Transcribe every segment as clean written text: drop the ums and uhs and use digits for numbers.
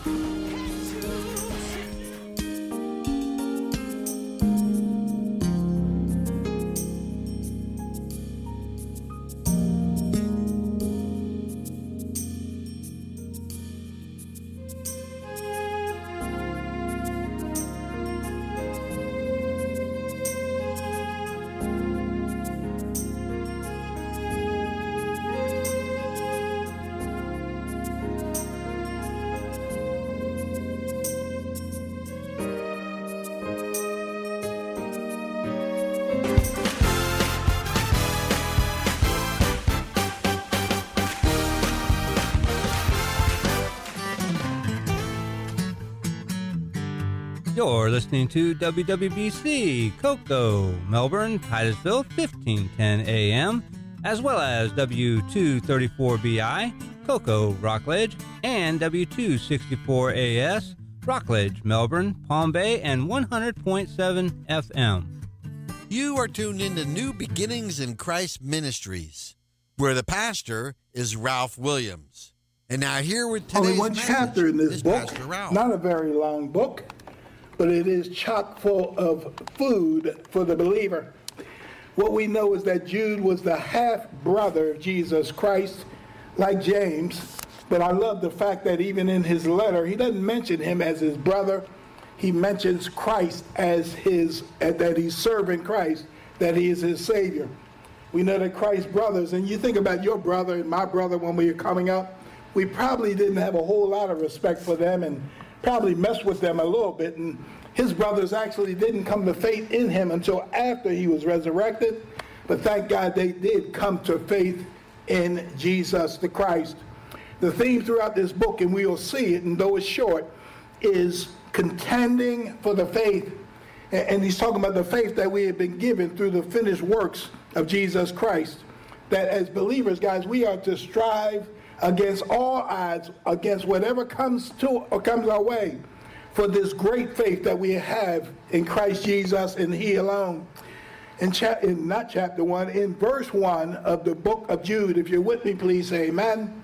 You're listening to WWBC, Cocoa, Melbourne, Titusville, 1510 AM, as well as W234BI, Cocoa, Rockledge, and W264AS, Rockledge, Melbourne, Palm Bay, and 100.7 FM. You are tuned into New Beginnings in Christ Ministries, where the pastor is Ralph Williams. And now here with today's only one chapter in this book, not a very long book, but it is chock full of food for the believer. What we know is that Jude was the half-brother of Jesus Christ, like James. But I love the fact that even in his letter, he doesn't mention him as his brother. He mentions Christ as that he's serving Christ, that he is his Savior. We know that Christ's brothers, and you think about your brother and my brother when we were coming up, we probably didn't have a whole lot of respect for them and probably messed with them a little bit, and his brothers actually didn't come to faith in him until after he was resurrected. But thank God they did come to faith in Jesus the Christ. The theme throughout this book, and we will see it, and though it's short, is contending for the faith. And he's talking about the faith that we have been given through the finished works of Jesus Christ. That as believers, guys, we are to strive against all odds, against whatever comes our way, for this great faith that we have in Christ Jesus and he alone. In verse 1 of the book of Jude, if you're with me, please say amen.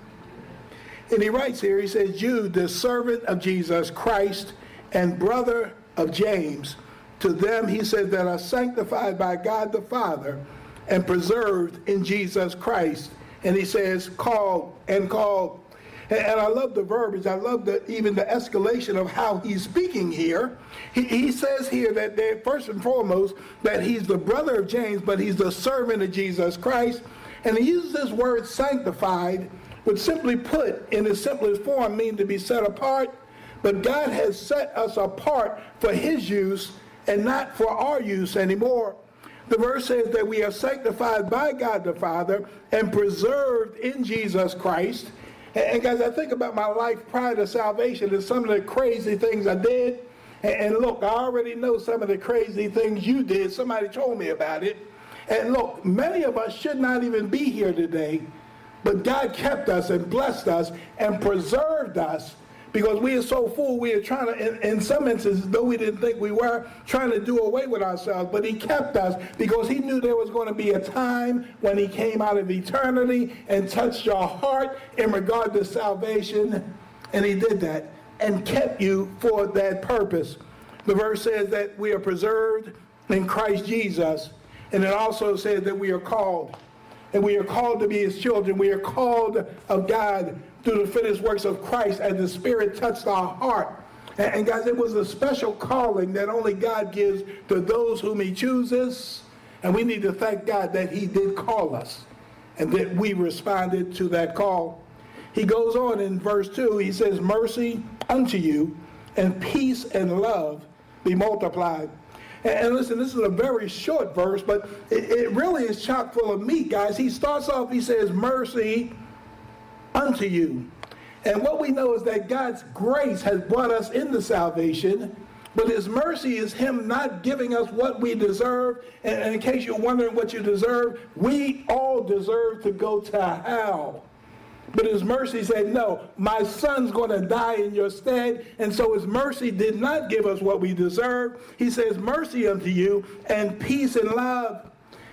And he writes here, he says, Jude, the servant of Jesus Christ and brother of James, to them he says that are sanctified by God the Father and preserved in Jesus Christ. And he says, called and called. And I love the verbiage. I love even the escalation of how he's speaking here. He says here that first and foremost, that he's the brother of James, but he's the servant of Jesus Christ. And he uses this word sanctified, which simply put, in its simplest form, mean to be set apart. But God has set us apart for his use and not for our use anymore. The verse says that we are sanctified by God the Father and preserved in Jesus Christ. And guys, I think about my life prior to salvation and some of the crazy things I did. And look, I already know some of the crazy things you did. Somebody told me about it. And look, many of us should not even be here today. But God kept us and blessed us and preserved us. Because we are so full, we are trying to, in some instances, though we didn't think we were, trying to do away with ourselves. But he kept us because he knew there was going to be a time when he came out of eternity and touched your heart in regard to salvation. And he did that and kept you for that purpose. The verse says that we are preserved in Christ Jesus. And it also says that we are called. And we are called to be his children. We are called of God through the finished works of Christ as the Spirit touched our heart. And guys, it was a special calling that only God gives to those whom he chooses. And we need to thank God that he did call us and that we responded to that call. He goes on in verse 2, he says, mercy unto you and peace and love be multiplied. And listen, this is a very short verse, but it really is chock full of meat, guys. He starts off, he says, mercy unto you. And what we know is that God's grace has brought us into salvation, but his mercy is him not giving us what we deserve. And in case you're wondering what you deserve, we all deserve to go to hell. But his mercy said, no, my son's going to die in your stead. And so his mercy did not give us what we deserve. He says, mercy unto you and peace and love.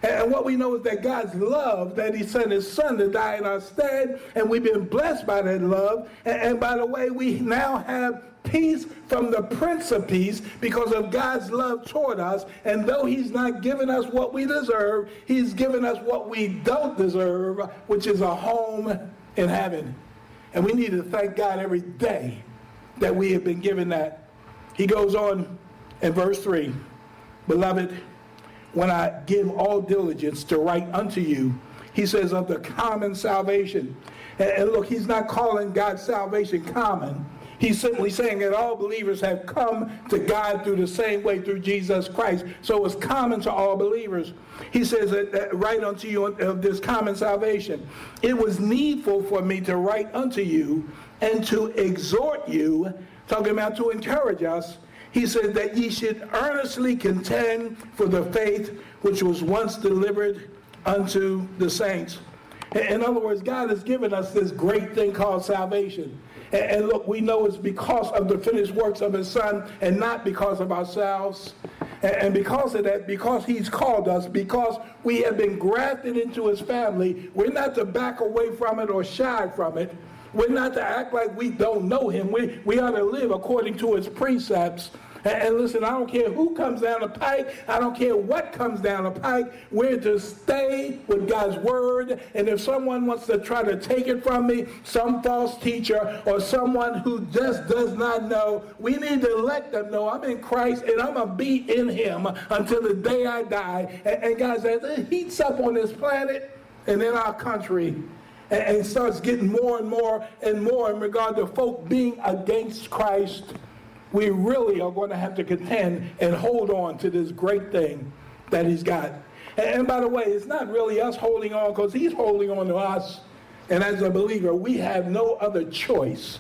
And what we know is that God's love, that he sent his son to die in our stead, and we've been blessed by that love. And by the way, we now have peace from the Prince of Peace because of God's love toward us. And though he's not given us what we deserve, he's given us what we don't deserve, which is a home in heaven. And we need to thank God every day that we have been given that. He goes on in verse 3, beloved, when I give all diligence to write unto you, he says, of the common salvation. And look, he's not calling God's salvation common. He's simply saying that all believers have come to God through the same way, through Jesus Christ. So it's common to all believers. He says that write unto you of this common salvation. It was needful for me to write unto you and to exhort you, talking about to encourage us. He said that ye should earnestly contend for the faith which was once delivered unto the saints. In other words, God has given us this great thing called salvation. And look, we know it's because of the finished works of his son and not because of ourselves. And because of that, because he's called us, because we have been grafted into his family, we're not to back away from it or shy from it. We're not to act like we don't know him. We ought to live according to his precepts. And listen, I don't care who comes down the pike. I don't care what comes down the pike. We're to stay with God's word. And if someone wants to try to take it from me, some false teacher or someone who just does not know, we need to let them know I'm in Christ and I'm going to be in him until the day I die. And guys, as it heats up on this planet and in our country, and starts getting more and more and more in regard to folk being against Christ, we really are going to have to contend and hold on to this great thing that he's got. And by the way, it's not really us holding on because he's holding on to us. And as a believer, we have no other choice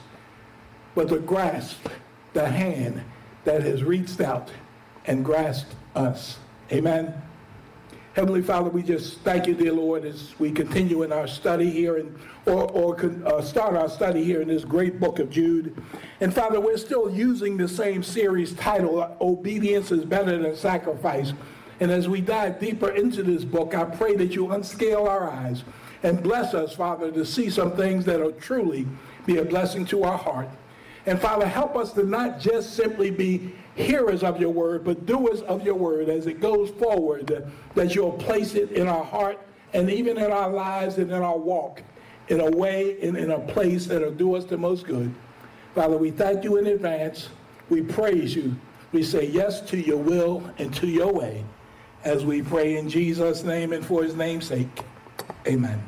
but to grasp the hand that has reached out and grasped us. Amen. Heavenly Father, we just thank you, dear Lord, as we continue in our study here or start our study here in this great book of Jude. And Father, we're still using the same series title, Obedience is Better Than Sacrifice. And as we dive deeper into this book, I pray that you unscale our eyes and bless us, Father, to see some things that will truly be a blessing to our heart. And Father, help us to not just simply be hearers of your word, but doers of your word as it goes forward, that you'll place it in our heart and even in our lives and in our walk in a way and in a place that'll do us the most good. Father, we thank you in advance. We praise you. We say yes to your will and to your way as we pray in Jesus' name and for his name's sake. Amen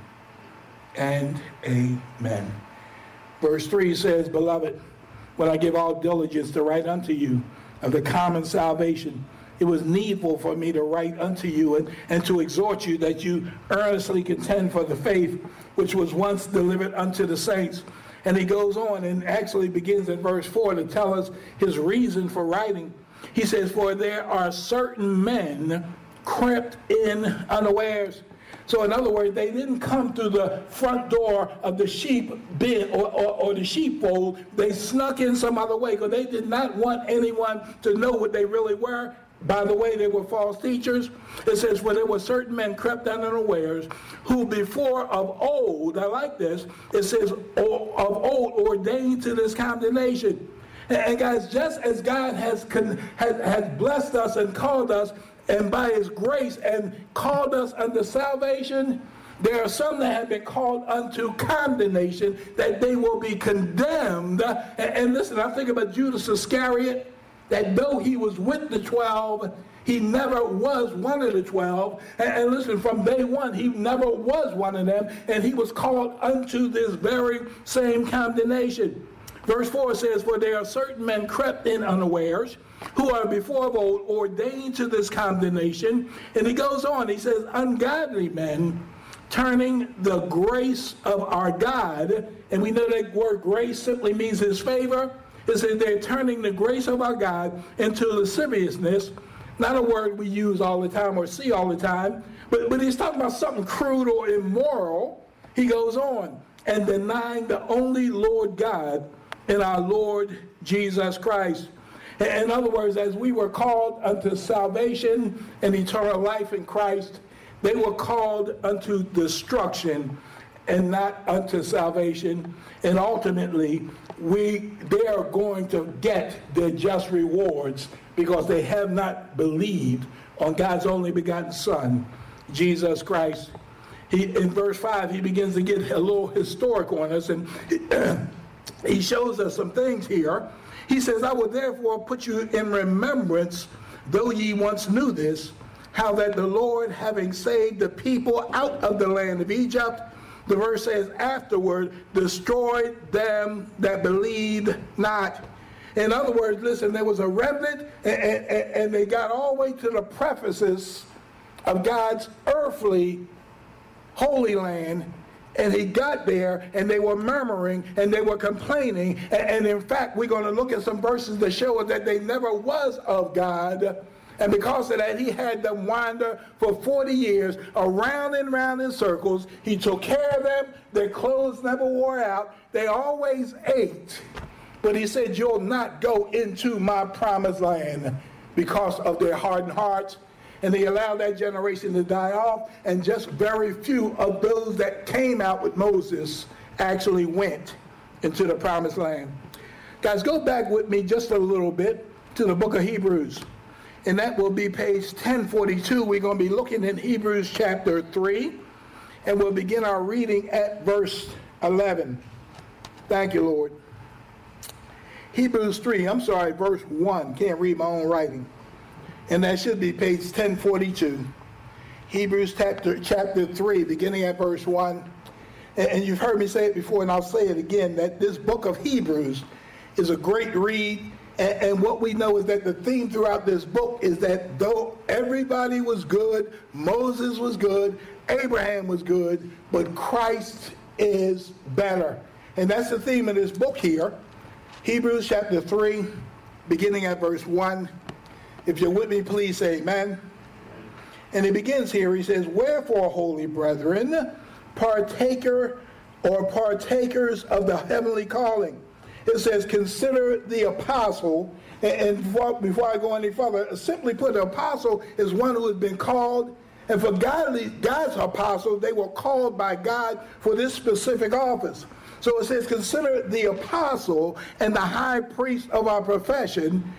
and amen. Verse 3 says, beloved, when I give all diligence to write unto you of the common salvation, it was needful for me to write unto you and to exhort you that you earnestly contend for the faith which was once delivered unto the saints. And he goes on and actually begins in verse 4 to tell us his reason for writing. He says, for there are certain men crept in unawares. So in other words, they didn't come through the front door of the sheep bin or the sheepfold. They snuck in some other way because they did not want anyone to know what they really were. By the way, they were false teachers. It says, for there were certain men crept in unawares who before of old, I like this, it says, of old ordained to this condemnation. And guys, just as God has blessed us and called us, and by his grace and called us unto salvation, there are some that have been called unto condemnation, that they will be condemned. And listen, I think about Judas Iscariot, that though he was with the 12, he never was one of the 12. And listen, from day one, he never was one of them, and he was called unto this very same condemnation. Verse 4 says, for there are certain men crept in unawares, who are before of old ordained to this condemnation. And he goes on, he says, ungodly men turning the grace of our God. And we know that word grace simply means his favor. It says they're turning the grace of our God into lasciviousness. Not a word we use all the time or see all the time, but he's talking about something crude or immoral. He goes on, and denying the only Lord God and our Lord Jesus Christ. In other words, as we were called unto salvation and eternal life in Christ, They were called unto destruction and not unto salvation. And ultimately, they are going to get their just rewards because they have not believed on God's only begotten Son, Jesus Christ. In verse 5, he begins to get a little historic on us, and he shows us some things here. He says, I will therefore put you in remembrance, though ye once knew this, how that the Lord, having saved the people out of the land of Egypt, the verse says, afterward destroyed them that believed not. In other words, listen, there was a remnant, and they got all the way to the prefaces of God's earthly holy land, and he got there, and they were murmuring, and they were complaining, and in fact, we're going to look at some verses that show us that they never was of God, and because of that, he had them wander for 40 years, around and round in circles. He took care of them. Their clothes never wore out. They always ate. But he said, you'll not go into my promised land because of their hardened hearts. And he allowed that generation to die off, and just very few of those that came out with Moses actually went into the promised land. Guys, go back with me just a little bit to the book of Hebrews. And that will be page 1042. We're going to be looking in Hebrews chapter 3. And we'll begin our reading at verse 11. Thank you, Lord. Hebrews 3, verse 1. Can't read my own writing. And that should be page 1042. Hebrews chapter 3, beginning at verse 1. And you've heard me say it before, and I'll say it again, that this book of Hebrews is a great read. And what we know is that the theme throughout this book is that though everybody was good, Moses was good, Abraham was good, but Christ is better. And that's the theme of this book here. Hebrews chapter 3, beginning at verse 1. If you're with me, please say amen. And it begins here. He says, wherefore, holy brethren, partakers of the heavenly calling. It says, consider the apostle, and before I go any further, simply put, the apostle is one who has been called, and for God's apostle, they were called by God for this specific office. So it says, consider the apostle and the high priest of our profession,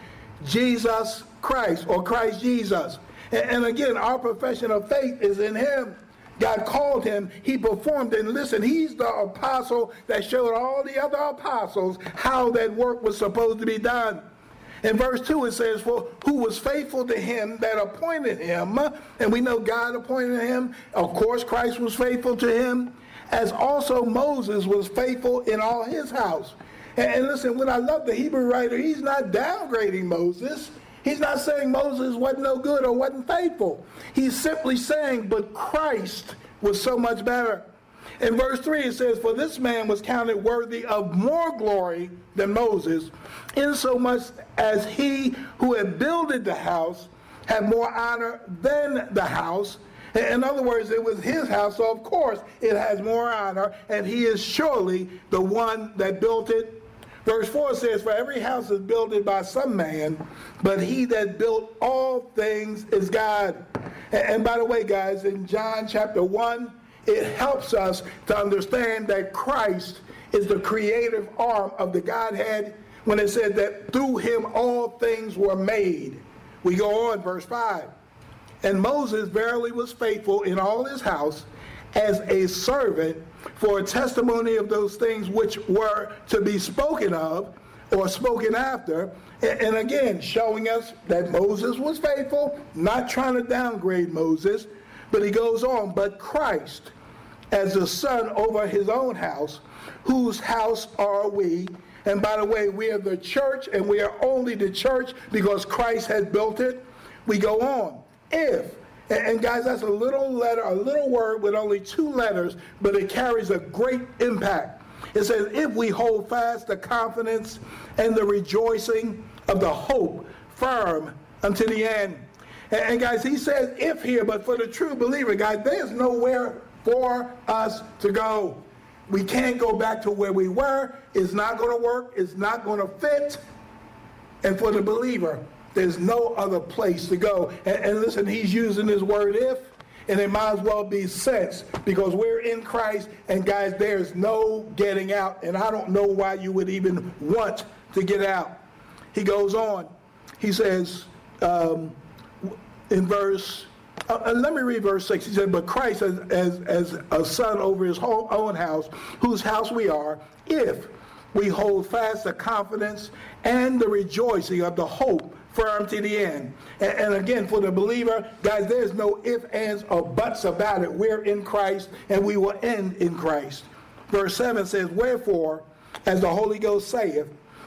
Jesus Christ, or Christ Jesus. And again, our profession of faith is in him. God called him, he performed, and listen, he's the apostle that showed all the other apostles how that work was supposed to be done. In verse 2 it says, for who was faithful to him that appointed him, and we know God appointed him, of course Christ was faithful to him, as also Moses was faithful in all his house. And listen, when I love the Hebrew writer, he's not downgrading Moses. He's not saying Moses wasn't no good or wasn't faithful. He's simply saying, but Christ was so much better. In verse 3 it says, for this man was counted worthy of more glory than Moses, insomuch as he who had builded the house had more honor than the house. In other words, it was his house, so of course it has more honor, and he is surely the one that built it. Verse 4 says, for every house is builded by some man, but he that built all things is God. And by the way, guys, in John chapter 1, it helps us to understand that Christ is the creative arm of the Godhead when it said that through him all things were made. We go on, verse 5. And Moses verily was faithful in all his house as a servant for a testimony of those things which were to be spoken of or spoken after. And again, showing us that Moses was faithful, not trying to downgrade Moses, but he goes on, but Christ as the son over his own house, whose house are we? And by the way, we are the church, and we are only the church because Christ has built it. We go on. If, and guys, that's a little letter, a little word with only 2 letters, but it carries a great impact. It says, if we hold fast the confidence and the rejoicing of the hope firm unto the end. And guys, he says if here, but for the true believer, guys, there's nowhere for us to go. We can't go back to where we were. It's not going to work. It's not going to fit. And for the believer, there's no other place to go. And listen, he's using this word if. and it might as well be since, because we're in Christ, and guys, there's no getting out, and I don't know why you would even want to get out. He goes on. He says in verse, let me read verse 6. He said, but Christ as a son over his whole own house, whose house we are, if we hold fast the confidence and the rejoicing of the hope firm to the end. And again, for the believer, guys, there's no ifs, ands, or buts about it. We're in Christ, and we will end in Christ. Verse 7 says, wherefore, as the Holy Ghost saith,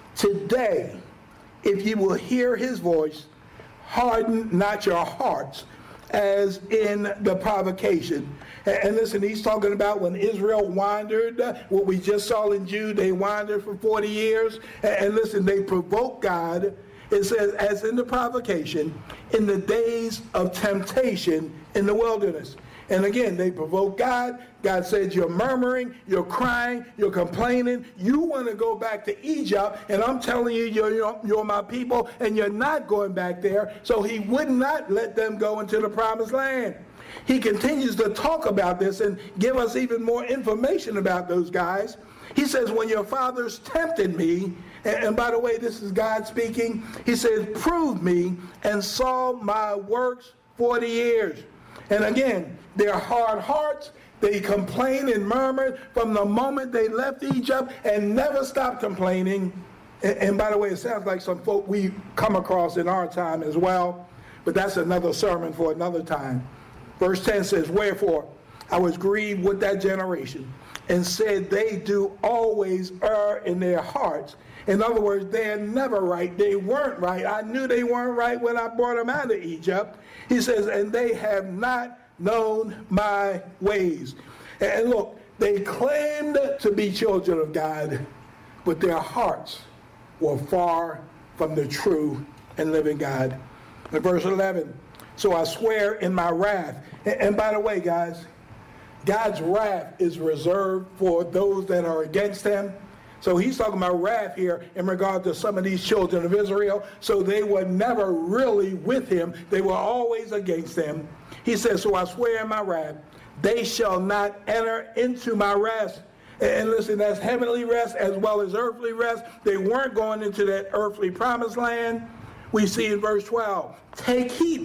today, if ye will hear his voice, harden not your hearts, as in the provocation. And listen, he's talking about when Israel wandered, what we just saw in Jude, they wandered for 40 years. And listen, they provoked God. It says, as in the provocation, in the days of temptation in the wilderness. And again, they provoked God. God said, you're murmuring, you're crying, you're complaining. You want to go back to Egypt, and I'm telling you, you're my people, and you're not going back there. So he would not let them go into the promised land. He continues to talk about this and give us even more information about those guys. He says, when your fathers tempted me, and by the way, this is God speaking, he says, proved me and saw my works 40 years. And again, their hard hearts, they complained and murmured from the moment they left Egypt and never stopped complaining. And by the way, it sounds like some folk we come across in our time as well, but that's another sermon for another time. Verse 10 says, wherefore I was grieved with that generation, and said they do always err in their hearts. In other words, they're never right. They weren't right. I knew they weren't right when I brought them out of Egypt. He says, and they have not known my ways. And look, they claimed to be children of God, but their hearts were far from the true and living God. In verse 11, so I swear in my wrath. And by the way, guys, God's wrath is reserved for those that are against him. So he's talking about wrath here in regard to some of these children of Israel. So they were never really with him. They were always against him. He says, so I swear in my wrath, they shall not enter into my rest. And listen, that's heavenly rest as well as earthly rest. They weren't going into that earthly promised land. We see in verse 12, take heed,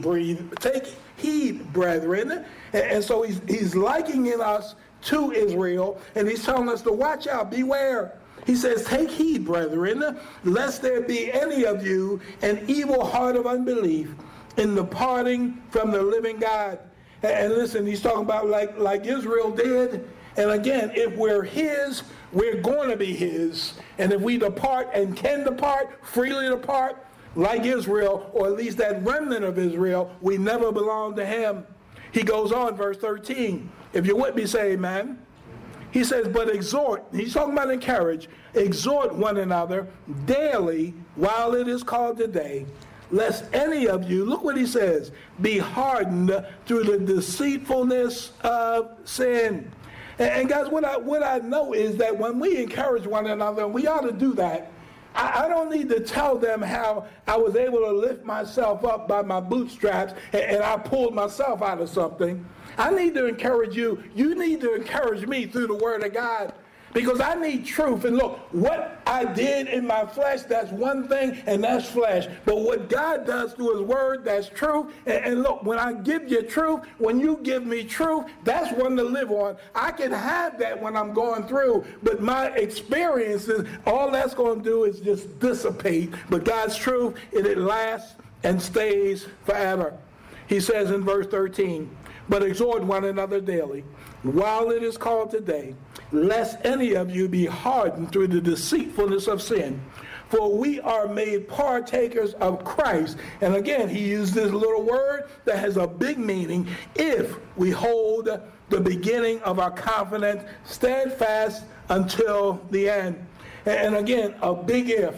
brethren. And so he's likening us to Israel, and he's telling us to watch out, beware. He says, take heed, brethren, lest there be any of you an evil heart of unbelief in departing from the living God. And listen, he's talking about like Israel did. And again, if we're his, we're going to be his. And if we depart and can depart, freely depart, like Israel, or at least that remnant of Israel, we never belong to him. He goes on, verse 13. If you're with me, say amen. He says, but exhort, he's talking about encourage, exhort one another daily while it is called today, lest any of you, look what he says, be hardened through the deceitfulness of sin. And guys, what I know is that when we encourage one another, and we ought to do that, I don't need to tell them how I was able to lift myself up by my bootstraps and I pulled myself out of something. I need to encourage you. You need to encourage me through the Word of God, because I need truth. And look, what I did in my flesh, that's one thing, and that's flesh. But what God does through his Word, that's truth. And look, when I give you truth, when you give me truth, that's one to live on. I can have that when I'm going through, but my experiences, all that's going to do is just dissipate. But God's truth, it lasts and stays forever. He says in verse 13, but exhort one another daily, while it is called today, lest any of you be hardened through the deceitfulness of sin. For we are made partakers of Christ. And again, he used this little word that has a big meaning. If we hold the beginning of our confidence steadfast until the end. And again, a big if.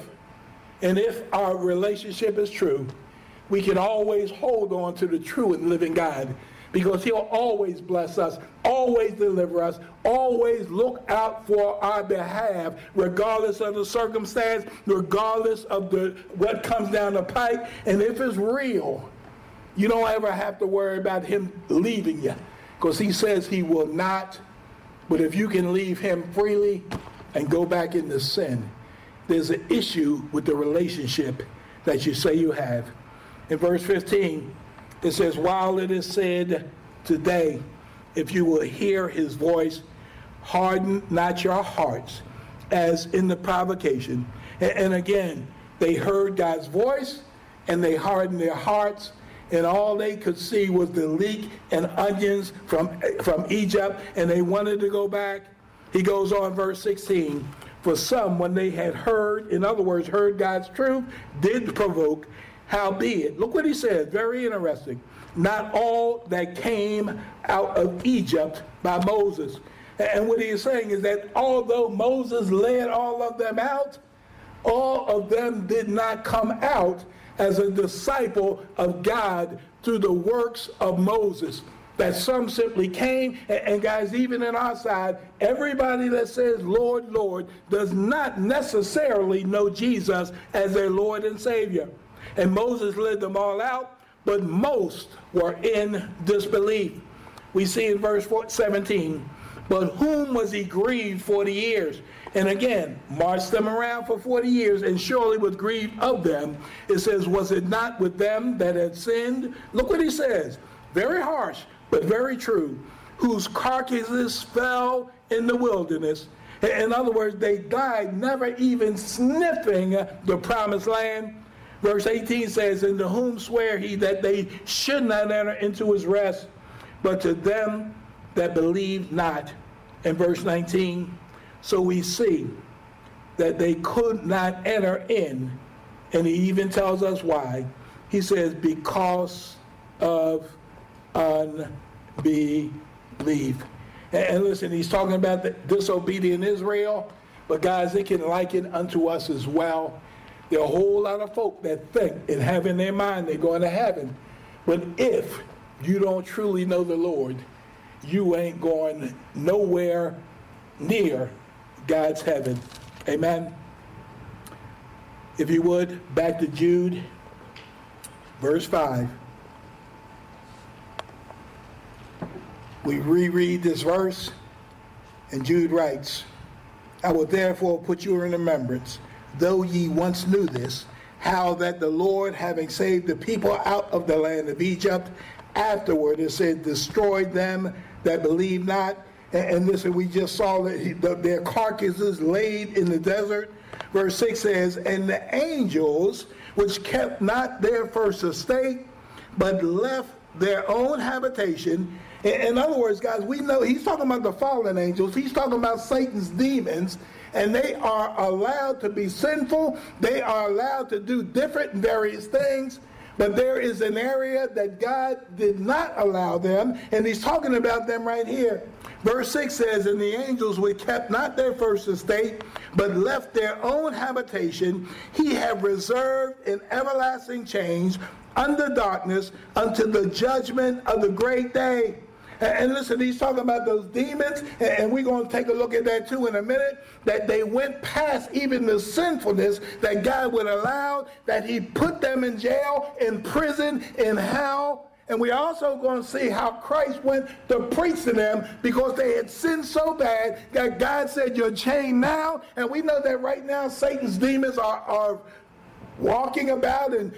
And if our relationship is true, we can always hold on to the true and living God, because he'll always bless us, always deliver us, always look out for our behalf, regardless of the circumstance, regardless of what comes down the pike. And if it's real, you don't ever have to worry about him leaving you. because he says he will not. But if you can leave him freely and go back into sin, there's an issue with the relationship that you say you have. In verse 15, it says, while it is said today, if you will hear his voice, harden not your hearts, as in the provocation. And again, they heard God's voice, and they hardened their hearts, and all they could see was the leek and onions from Egypt, and they wanted to go back. He goes on, verse 16, for some, when they had heard, in other words, heard God's truth, did provoke, howbeit. Look what he says, very interesting. Not all that came out of Egypt by Moses. And what he is saying is that although Moses led all of them out, all of them did not come out as a disciple of God through the works of Moses. That some simply came, and guys, even in our side, everybody that says, Lord, Lord, does not necessarily know Jesus as their Lord and Savior. And Moses led them all out, but most were in disbelief. We see in verse 17, but whom was he grieved 40 years? And again, marched them around for 40 years, and surely was grieved of them. It says, was it not with them that had sinned? Look what he says. Very harsh, but very true. Whose carcasses fell in the wilderness. In other words, they died never even sniffing the promised land. Verse 18 says, and to whom sware he that they should not enter into his rest, but to them that believed not. In verse 19, so we see that they could not enter in, and he even tells us why. He says, because of unbelief. And listen, he's talking about the disobedient Israel, but guys, it can liken unto us as well. There are a whole lot of folk that think and have in their mind they're going to heaven. But if you don't truly know the Lord, you ain't going nowhere near God's heaven. Amen. If you would, back to Jude, verse 5. We reread this verse, and Jude writes, I will therefore put you in remembrance, though ye once knew this, how that the Lord, having saved the people out of the land of Egypt, afterward, it said, destroyed them that believed not. And listen, we just saw that their carcasses laid in the desert. Verse 6 says, and the angels, which kept not their first estate, but left their own habitation. In other words, guys, we know he's talking about the fallen angels. He's talking about Satan's demons. And they are allowed to be sinful. They are allowed to do different and various things. But there is an area that God did not allow them. And he's talking about them right here. Verse 6 says, and the angels which kept not their first estate, but left their own habitation, he have reserved in everlasting chains under darkness unto the judgment of the great day. And listen, he's talking about those demons, and we're going to take a look at that too in a minute, that they went past even the sinfulness that God would allow, that he put them in jail, in prison, in hell. And we're also going to see how Christ went to preach to them because they had sinned so bad that God said, you're chained now. And we know that right now Satan's demons are walking about and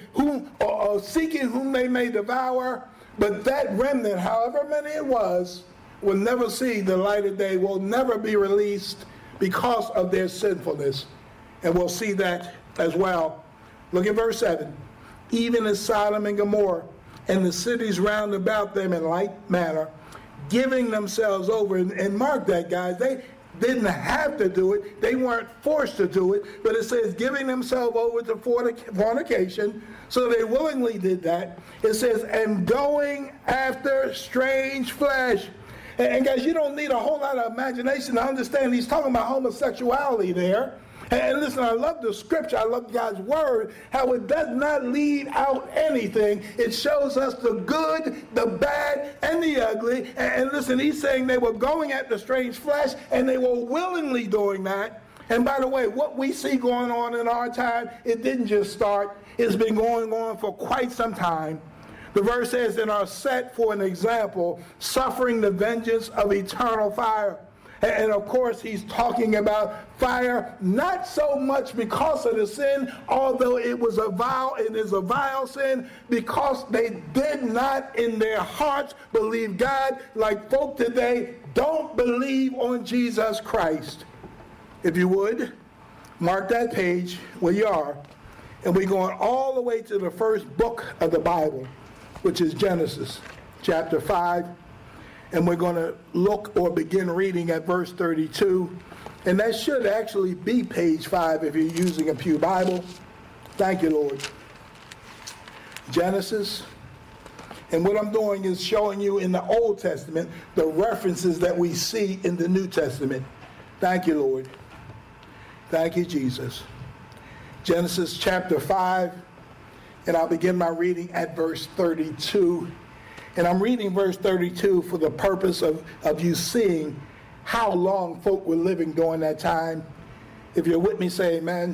seeking whom they may devour. But that remnant, however many it was, will never see the light of day, will never be released because of their sinfulness. And we'll see that as well. Look at verse 7. Even as Sodom and Gomorrah and the cities round about them in like manner, giving themselves over, and mark that, guys, they didn't have to do it. They weren't forced to do it. But it says giving themselves over to fornication. So they willingly did that. It says, and going after strange flesh. And guys, you don't need a whole lot of imagination to understand he's talking about homosexuality there. And listen, I love the scripture. I love God's word, how it does not leave out anything. It shows us the good, the bad, and the ugly. And listen, he's saying they were going after strange flesh, and they were willingly doing that. And by the way, what we see going on in our time, it didn't just start. It's been going on for quite some time. The verse says, and are set for an example, suffering the vengeance of eternal fire. And of course, he's talking about fire, not so much because of the sin, although it was it is a vile sin, because they did not in their hearts believe God, like folk today don't believe on Jesus Christ. If you would, mark that page where you are, and we're going all the way to the first book of the Bible, which is Genesis, chapter 5. And we're going to look or begin reading at verse 32. And that should actually be page 5 if you're using a Pew Bible. Thank you, Lord. Genesis. And what I'm doing is showing you in the Old Testament the references that we see in the New Testament. Thank you, Lord. Thank you, Jesus. Genesis chapter 5. And I'll begin my reading at verse 32. And I'm reading verse 32 for the purpose of you seeing how long folk were living during that time. If you're with me, say amen.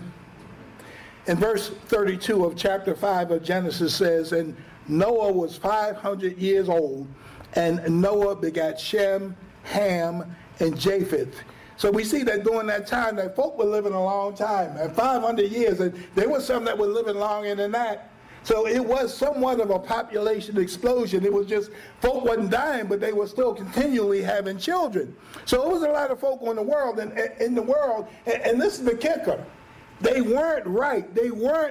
And verse 32 of chapter 5 of Genesis says, and Noah was 500 years old, and Noah begat Shem, Ham, and Japheth. So we see that during that time that folk were living a long time, and 500 years, and there were some that were living longer than that. So it was somewhat of a population explosion. It was just, folk wasn't dying, but they were still continually having children. So it was a lot of folk in the world, and this is the kicker. They weren't right. They weren't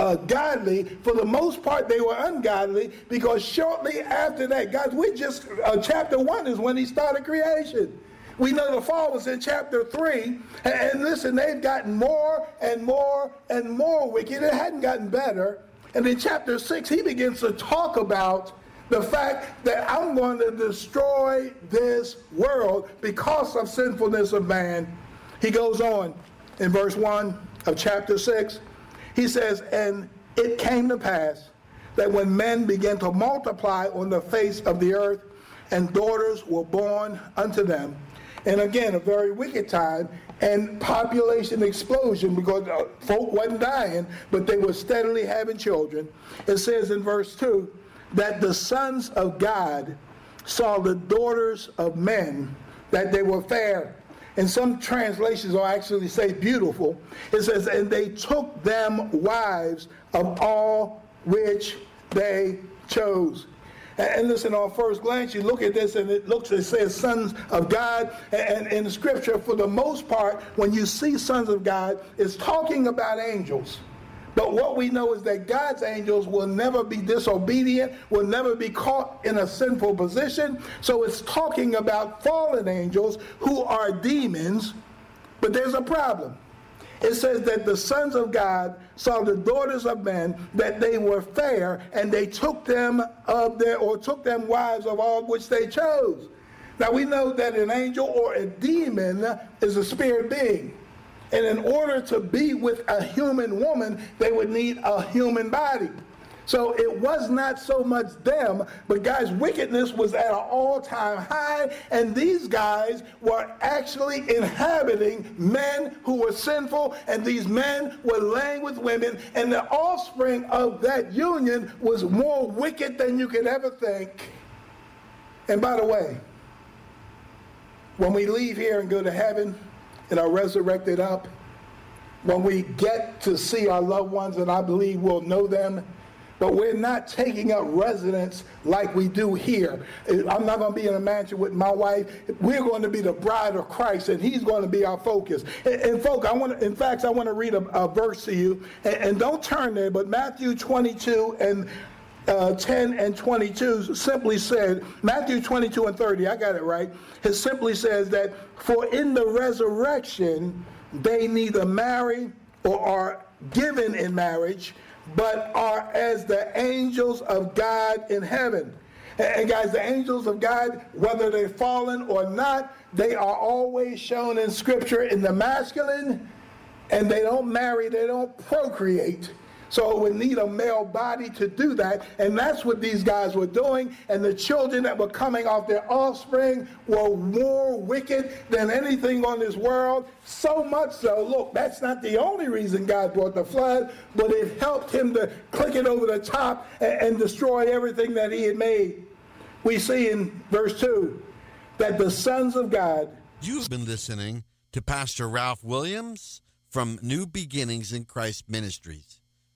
godly. For the most part, they were ungodly, because shortly after that, guys, chapter 1 is when he started creation. We know the fall was in chapter 3, and listen, they've gotten more and more and more wicked. It hadn't gotten better. And in chapter 6, he begins to talk about the fact that I'm going to destroy this world because of sinfulness of man. He goes on in verse 1 of chapter 6. He says, and it came to pass that when men began to multiply on the face of the earth, and daughters were born unto them. And again, a very wicked time, and population explosion, because folk wasn't dying, but they were steadily having children. It says in verse 2 that the sons of God saw the daughters of men, that they were fair. And some translations will actually say beautiful. It says, and they took them wives of all which they chose. And listen, on first glance, you look at this and it says sons of God. And in the scripture, for the most part, when you see sons of God, it's talking about angels. But what we know is that God's angels will never be disobedient, will never be caught in a sinful position. So it's talking about fallen angels who are demons. But there's a problem. It says that the sons of God saw the daughters of men, that they were fair, and they took them wives of all which they chose. Now we know that an angel or a demon is a spirit being. And in order to be with a human woman, they would need a human body. So it was not so much them, but guys, wickedness was at an all-time high, and these guys were actually inhabiting men who were sinful, and these men were laying with women, and the offspring of that union was more wicked than you could ever think. And by the way, when we leave here and go to heaven and are resurrected up, when we get to see our loved ones, and I believe we'll know them, but we're not taking up residence like we do here. I'm not going to be in a mansion with my wife. We're going to be the bride of Christ, and he's going to be our focus. And folks, I want to read a verse to you. And don't turn there, but Matthew 22 and 10 and 22 simply said, Matthew 22 and 30, I got it right. It simply says that, for in the resurrection, they neither marry or are given in marriage, but are as the angels of God in heaven. And guys, the angels of God, whether they're fallen or not, they are always shown in Scripture in the masculine, and they don't marry, they don't procreate. So it would need a male body to do that, and that's what these guys were doing, and the children that were coming off their offspring were more wicked than anything on this world, so much so, look, that's not the only reason God brought the flood, but it helped him to click it over the top and destroy everything that he had made. We see in verse 2 that the sons of God... You've been listening to Pastor Ralph Williams from New Beginnings in Christ Ministries.